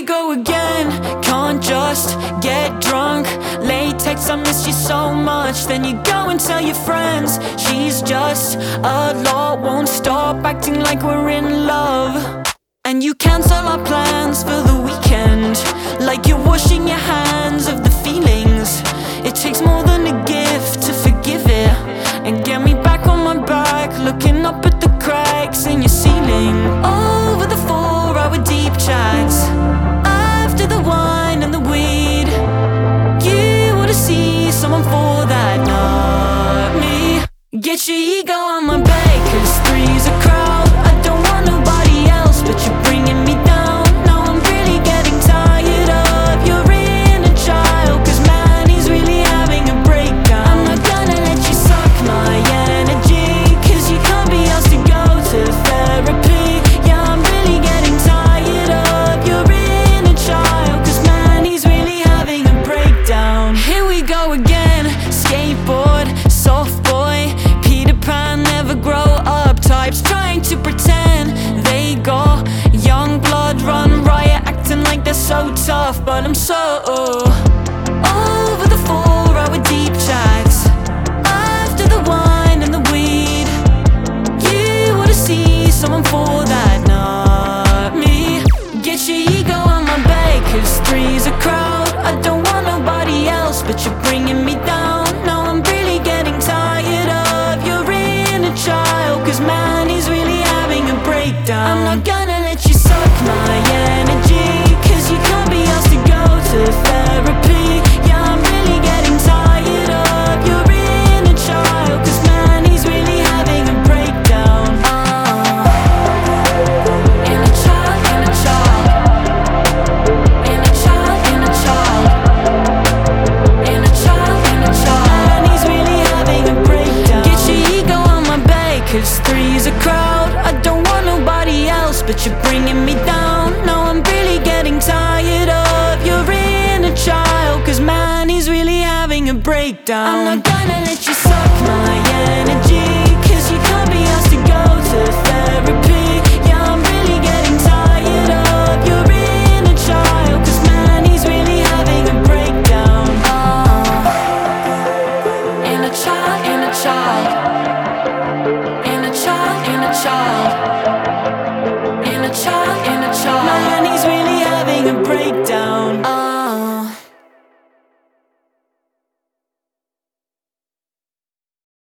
go again. Can't just get drunk. Latex, I miss you so much. Then you go and tell your friends she's just a lot. Won't stop acting like we're in love. And you cancel our plans for the weekend, like you're washing your hands of the feelings. It takes more than a gift to forgive it and get me back on my back, looking up at the cracks in your ceiling. Over the 4-hour deep chats, after the wine and the weed, you wanna see someone for that, not me. Get your ego on my back, 'cause three's a crowd. I don't want nobody else, but you're bringing me down. Now I'm really getting tired of your inner child, 'cause man, he's really having a breakdown. I'm not gonna let you suck my energy, 'cause you can't be asked to go to therapy. Yeah, I'm really getting tired of your inner child, 'cause man, he's really having a breakdown. Here we go again, skateboard, soft boy, Peter Pan, never grow up types, trying to pretend they got young blood, run riot, acting like they're so tough. But I'm so over the 4-hour deep chats, after the wine and the weed. You wanna see someone for that, not me. Get your ego on my back, 'cause three's a crowd. I don't want nobody else, but you're bringing me down. Now I'm really getting tired of your inner child, 'cause man, he's really having a breakdown. I'm not gonna let you suck my energy, 'cause you can't be asked to go to therapy. Yeah, I'm really getting tired of your inner child, 'cause man, he's really having a breakdown. Inner child, inner child, inner child, inner child, inner child, inner child. Man, he's really having a breakdown. Get your ego on my back, 'cause three's a crowd. I don't want nobody else, but you're bringing me down. Now I'm really getting tired of your inner child, 'cause man, he's really having a breakdown. I'm not gonna let you suck my energy,